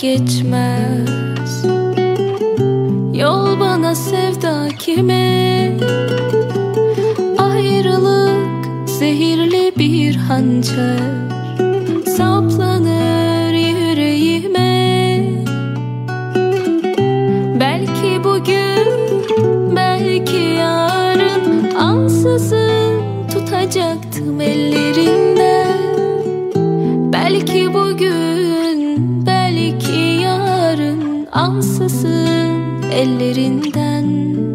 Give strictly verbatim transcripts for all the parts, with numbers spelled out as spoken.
geçmez. Yol bana sevda kime? Ayrılık zehirli bir hançer, saplanır yüreğime. Belki bugün, belki yarın ansızın tutacaktım ellerinden. Belki bugün, belki yarın ansızın ellerinden.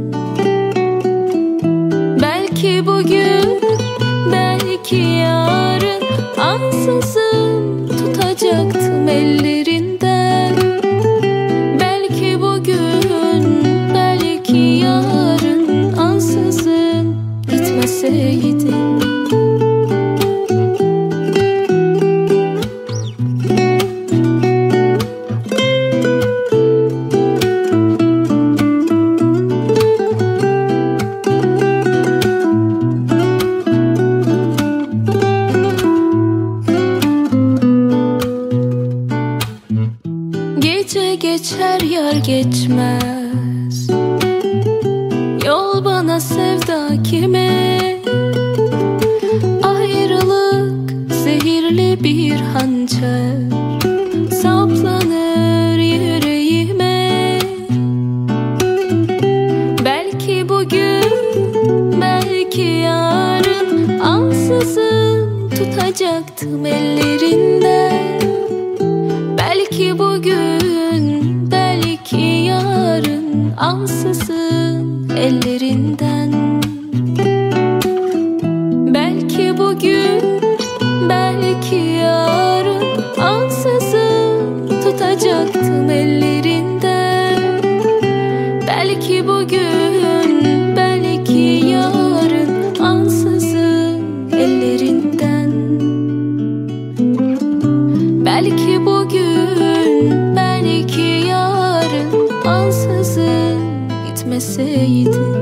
Belki bugün, belki yarın ansızın tutacaktım ellerinden. Belki bugün, belki yarın ansızın gitmeseydin. Gece geçer yar geçmez. Yol bana sevda kime? Ayrılık zehirli bir hançer, saplanır yüreğime. Belki bugün, belki yarın ansızın tutacaktım ellerinden. Belki bugün, belki yarın ansızın ellerinden. Belki bugün, belki yarın ansızın tutacaktım ellerinden. Belki bugün, belki yarın ansızın ellerinden. Belki bugün, belki yarın ansızın gitmeseydin.